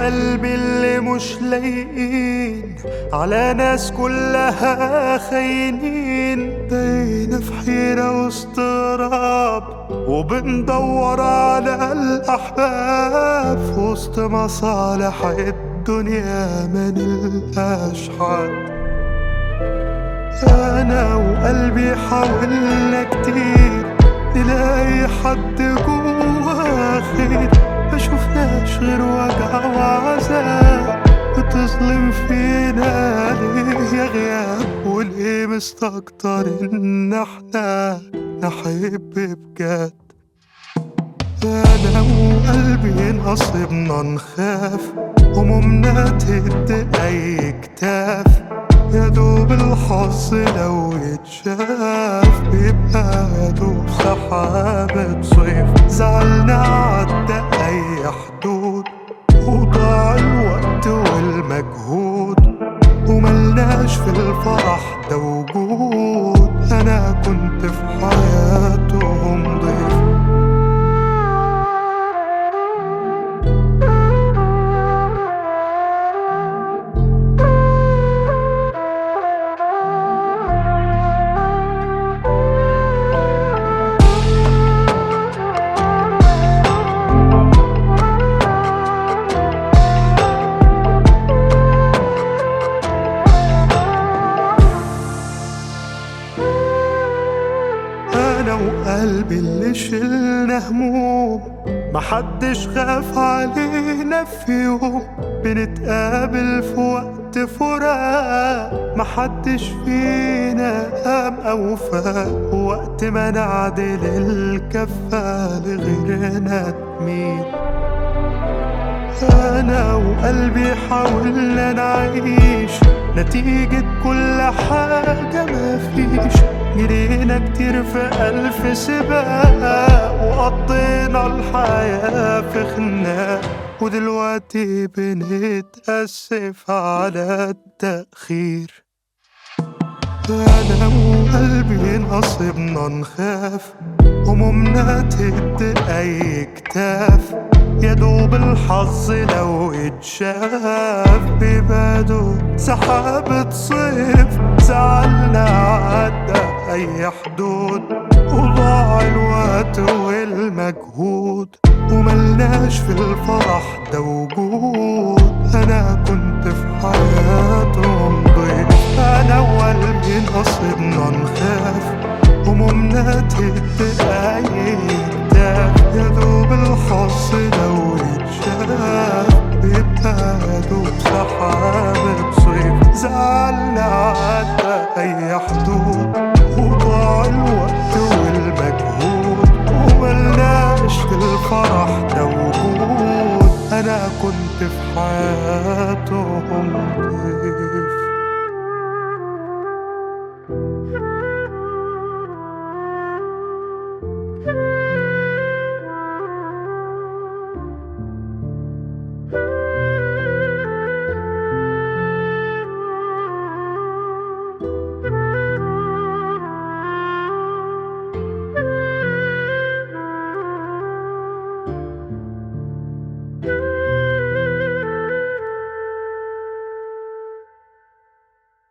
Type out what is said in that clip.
قلبي اللي مش لايقين على ناس كلها خاينين. بقينا في حيرة واستغراب وبندور على الأحباب في وسط مصالح الدنيا ما نلقاش حد. أنا وقلبي حاولنا كتير نلاقي حد جوا خير، ما شوفناش غير وجع وعذاب. بتظلم فينا ليه يا غياب؟ وليه مستكتر إن احنا نحب بجد؟ أنا وقلبي نصيبنا نخاف، همومنا تهد أي كتاف. يا دوب الحظ لو يتشاف بيبقى يا دوب سحابة صيف. زعلنا عدى أي حدود وضاع الوقت والمجهود، وملناش في الفرح ده وجود. أنا كنت في حياتهم ضيف. أنا وقلبي اللي شلنا هموم، محدش خاف علينا في يوم. بنتقابل في وقت فراق، محدش فينا قام أو فاق. وقت ما نعدل الكفة لغيرنا تميل. أنا وقلبي حاولنا نعيش نتيجة كل حاجة مفيش. جرينا كتير في ألف سباق وقضينا الحياة في خناق، ودلوقتي بنتأسف على التأخير. أنا وقلبي نصيبنا نخاف، همومنا تهد أي كتاف. يا دوب الحظ لو اتشاف بيبادوا سحابة صيف. زعلنا عدى أي حدود وضاع الوقت والمجهود، وملناش في الفرح ده وجود. أنا كنت في حياتهم ضيف. أنا وقلبي نصيبنا نخاف، همومنا تهد أي كتاف. يا دوب الحظ لو يتشاف بيبقى يا دوب سحابة صيف. زعلنا عدى أي حدود وضاع الوقت والمجهود، وملناش في الفرح ده وجود. أنا كنت في حياتهم ضيف.